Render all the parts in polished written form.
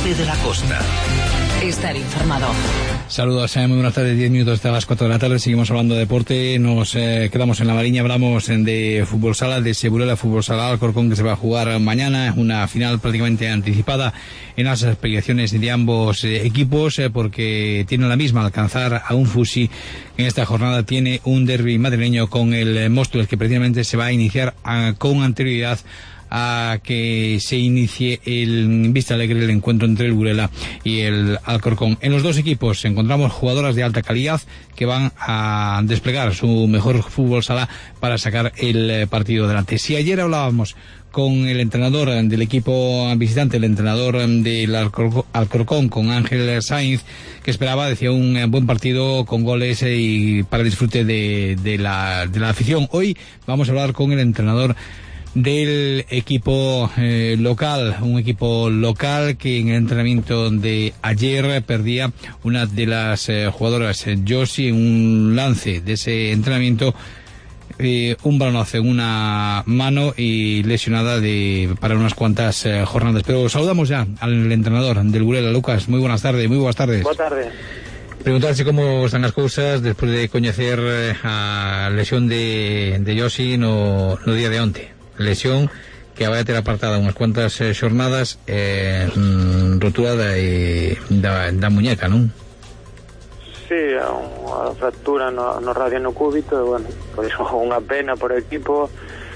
Norte de la Costa. Estar informado. Saludos, muy buenas tardes, 10 minutos hasta las 4 de la tarde, seguimos hablando de deporte, nos quedamos en la Mariña, hablamos de fútbol sala, de Segurola Fútbol Sala Alcorcón, que se va a jugar mañana, una final prácticamente anticipada en las aspiraciones de ambos equipos, porque tienen la misma, alcanzar a un Fusi. En esta jornada tiene un derbi madrileño con el Móstoles, que precisamente se va a iniciar con anterioridad a que se inicie en Vista Alegre el encuentro entre el Burela y el Alcorcón. En los dos equipos encontramos jugadoras de alta calidad que van a desplegar su mejor fútbol sala para sacar el partido adelante. Si ayer hablábamos con el entrenador del equipo visitante, el entrenador del Alcorcón, con Ángel Sainz, que esperaba, decía, un buen partido con goles y para el disfrute de la afición. Hoy vamos a hablar con el entrenador del equipo local, un equipo local que en el entrenamiento de ayer perdía una de las jugadoras, Josie, en un lance de ese entrenamiento, un balonazo en una mano y lesionada para unas cuantas jornadas. Pero saludamos ya al entrenador del Burela, Lucas. Muy buenas tardes. Buenas tardes. Preguntarse cómo están las cosas después de conocer a lesión de Josie no día de onte. Lesión que vai ter apartada unhas cuantas xornadas, rotura da muñeca, non? Sí, unha fractura no radio no cúbito, e, bueno, pois unha pena por o equipo,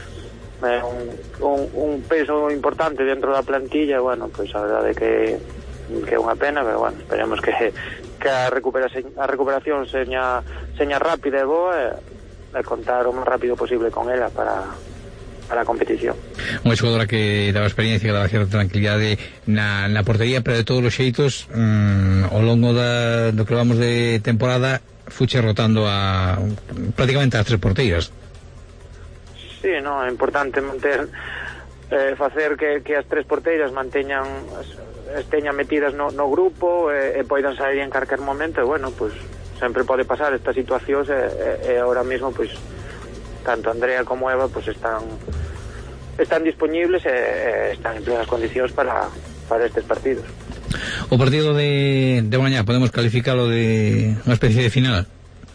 un peso importante dentro da plantilla, bueno, pois a verdade que é unha pena, pero bueno, esperemos que a recuperación seña rápida e boa, e contar o máis rápido posible con ela para a competición. Unha xogadora que daba experiencia, que daba cierta tranquilidade na portería, pero de todos os xeitos, ao longo do que vamos de temporada, fuche rotando prácticamente as tres porteiras. Sí, no, é importante manter, facer que as tres porteiras esteñan metidas no grupo e poidan sair en calquer momento, e bueno, pues sempre pode pasar estas situacións, e ahora mismo, pues tanto Andrea como Eva pues están disponibles e están en plenas condicións para estes partidos. O partido de mañá podemos calificarlo de unha especie de final?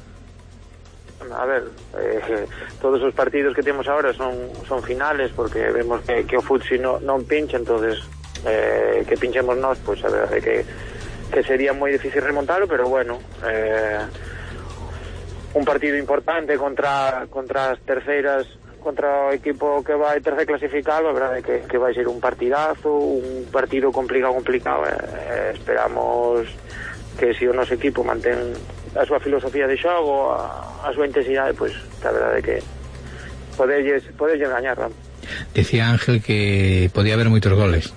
A ver, todos os partidos que temos agora son finales, porque vemos que o Futsi non pincha, entonces que pinchemos nós, pues a verdade que sería moi difícil remontarlo, pero bueno, un partido importante contra as terceiras, contra o equipo que vai terceiro clasificado, a verdade que vai ser un partidazo, un partido complicado, esperamos que se o noso equipo mantén a súa filosofía de xogo, a súa intensidade, pois a verdade que poderlles gañar, vamos. Decía Ángel que podía haber moitos goles.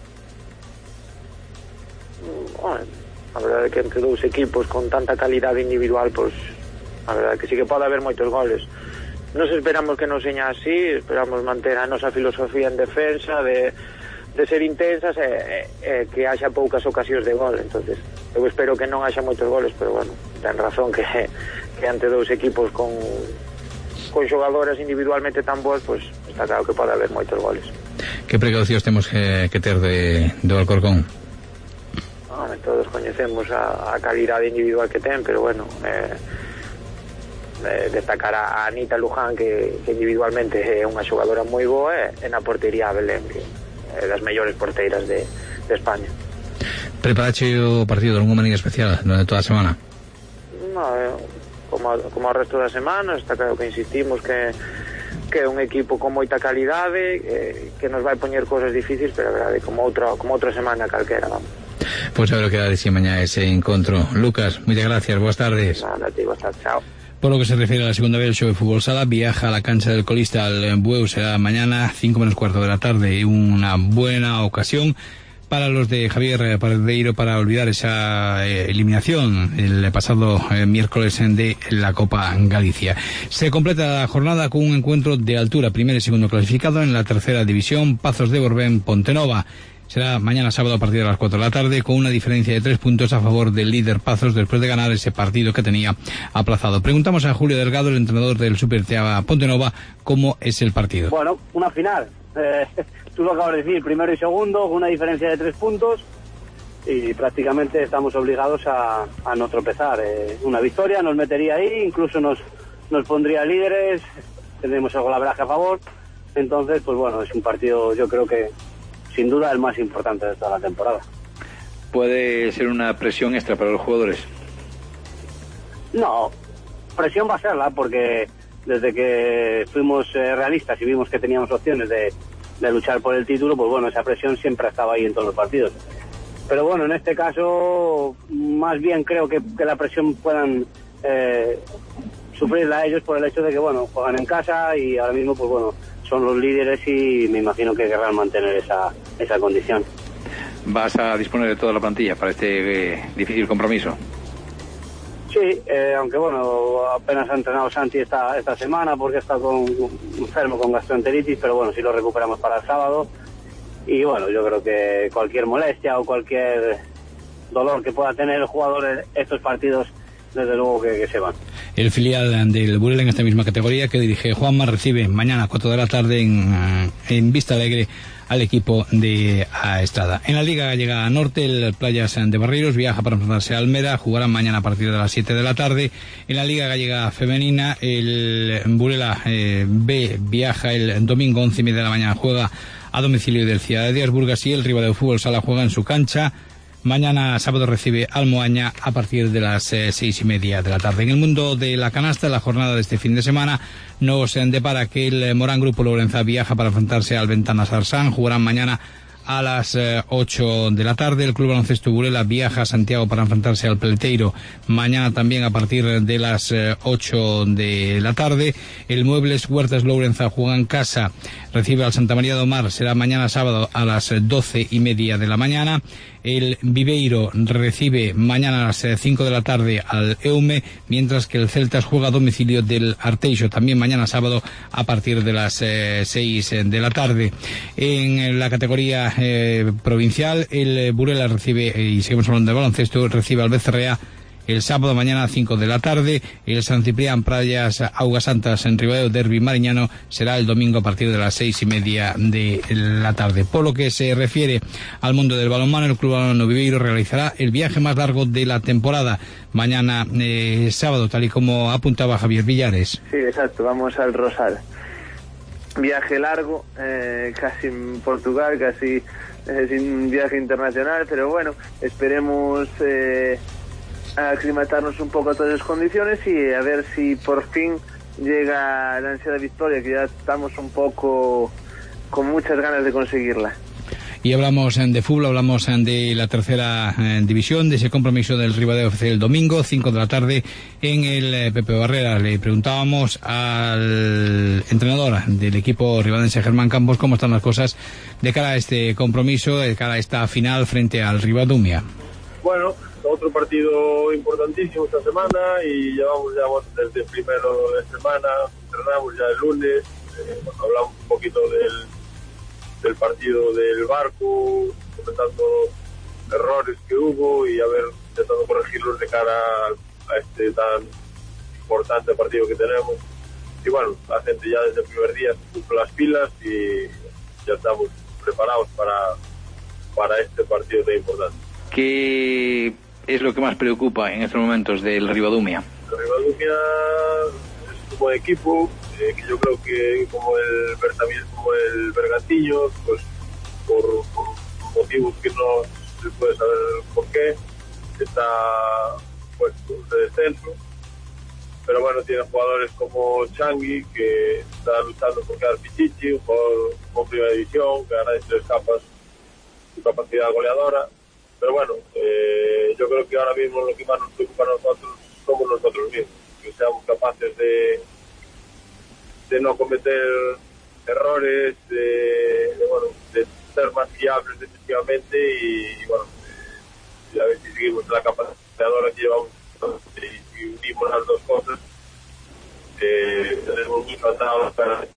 Bueno, a verdade que entre dous equipos con tanta calidade individual, pois a verdade que sí que pode haber moitos goles. Nos esperamos que non seña así, esperamos manter a nosa filosofía en defensa, de ser intensas e que haxa poucas ocasións de gol. Entonces eu espero que non haxa moitos goles, pero bueno, ten razón que ante dous equipos con xogadoras individualmente tan boas, pues está claro que pode haber moitos goles. Que precaucións temos que ter do Alcorcón? Todos coñecemos a calidade individual que ten, pero bueno, destacar a Anita Luján, que individualmente é unha xogadora moi boa, e na portería a Belén, que é das mellores porteiras de España. Preparache o partido de alguma maneira especial durante toda a semana? No, como o resto da semana, está claro que insistimos que é un equipo con moita calidade, que nos vai poñer cosas difíciles, pero a verdade, como outra semana calquera, vamos. Pois a ver o que dá de si mañá ese encontro. Lucas, moitas gracias, boas tardes. Nada, a ti, boas tardes, chao. Por lo que se refiere a la segunda vez del show de fútbol sala, viaja a la cancha del colista al Bueu, será mañana 5:15 de la tarde, una buena ocasión para los de Javier Pardeiro para olvidar esa eliminación el pasado miércoles de la Copa Galicia. Se completa la jornada con un encuentro de altura, primer y segundo clasificado en la tercera división, Pazos de Borbén, Pontenova. Será mañana sábado a partir de las 4 de la tarde, con una diferencia de 3 puntos a favor del líder Pazos después de ganar ese partido que tenía aplazado. Preguntamos a Julio Delgado, el entrenador del Super Teaba Pontenova, cómo es el partido. Bueno, una final. Tú lo acabas de decir, primero y segundo, con una diferencia de 3 puntos. y prácticamente estamos obligados a no tropezar. Una victoria nos metería ahí, incluso nos pondría líderes, tendremos el golaveraje a favor. Entonces, pues bueno, es un partido, yo creo que sin duda el más importante de toda la temporada. ¿Puede ser una presión extra para los jugadores? No, presión va a serla, porque desde que fuimos realistas y vimos que teníamos opciones de luchar por el título, pues bueno, esa presión siempre ha estado ahí en todos los partidos. Pero bueno, en este caso, más bien creo que la presión puedan sufrirla ellos por el hecho de que, bueno, juegan en casa y ahora mismo, pues bueno, son los líderes y me imagino que querrán mantener esa condición. ¿Vas a disponer de toda la plantilla para este difícil compromiso? Sí, aunque bueno, apenas ha entrenado Santi esta semana porque está enfermo con gastroenteritis, pero bueno, sí lo recuperamos para el sábado. Y bueno, yo creo que cualquier molestia o cualquier dolor que pueda tener el jugador en estos partidos, desde luego que se van. El filial del Burela en esta misma categoría que dirige Juanma recibe mañana a 4 de la tarde en Vista Alegre al equipo de Estrada. En la Liga Gallega Norte, el Playas de Barreiros viaja para enfrentarse a Almeda, jugarán mañana a partir de las 7 de la tarde. En la Liga Gallega Femenina, el Burela B viaja el domingo 11:30 de la mañana, juega a domicilio del Ciudad de Díaz Burgas, y el Ribadeo Fútbol Sala juega en su cancha. Mañana sábado recibe al Moaña a partir de las 6:30 de la tarde. En el mundo de la canasta, la jornada de este fin de semana nos depara que el Morán Grupo Lorenza viaja para enfrentarse al Ventana Sarsán. Jugarán mañana a las 8 de la tarde. El Club Baloncesto Burela viaja a Santiago para enfrentarse al Peleteiro mañana también a partir de las 8 de la tarde. El Muebles Huertas Lourenza juega en casa, recibe al Santa María do Mar, será mañana sábado a las 12:30 de la mañana. El Viveiro recibe mañana a las 5 de la tarde al Eume, mientras que el Celtas juega a domicilio del Arteixo también mañana sábado a partir de las 6 de la tarde. En la categoría provincial, el Burela recibe, y seguimos hablando de baloncesto, recibe al Becerrea el sábado mañana a 5 de la tarde. El San Ciprián Playas Augas Santas en Ribadeo Derbi Mariñano será el domingo a partir de las 6:30 de la tarde. Por lo que se refiere al mundo del balonmano, el Club Balonmano Viveiro realizará el viaje más largo de la temporada mañana sábado, tal y como apuntaba Javier Villares. Sí, exacto, vamos al Rosal. Viaje largo, casi en Portugal, casi sin un viaje internacional, pero bueno, esperemos aclimatarnos un poco a todas las condiciones y a ver si por fin llega la ansiada victoria, que ya estamos un poco con muchas ganas de conseguirla. Y hablamos de fútbol, hablamos de la tercera división, de ese compromiso del Ribadeo FC el domingo, 5 de la tarde, en el Pepe Barrera. Le preguntábamos al entrenador del equipo ribadense, Germán Campos, cómo están las cosas de cara a este compromiso, de cara a esta final frente al Ribadumia. Bueno, otro partido importantísimo esta semana y llevamos ya desde el primero de semana, entrenamos ya el lunes, hablamos un poquito del partido del Barco, comentando errores que hubo y a ver, intentando corregirlos de cara a este tan importante partido que tenemos. Y bueno, la gente ya desde el primer día se puso las pilas y ya estamos preparados para este partido tan importante. ¿Qué es lo que más preocupa en estos momentos del Ribadumia? El Ribadumia es un buen equipo, que yo creo que como el Bergantiños, pues por motivos que no se puede saber por qué, está puesto de descenso. Pero bueno, tiene jugadores como Changui, que está luchando por quedar Pichichi, un jugador con primera división, que a nadie se le escapa su capacidad goleadora. Pero bueno, yo creo que ahora mismo lo que más nos preocupa a nosotros somos nosotros mismos, que seamos capaces de no cometer errores, de ser más fiables defensivamente y bueno, a ver si seguimos la capacidad que llevamos y unimos las dos cosas, tenemos mucho atado para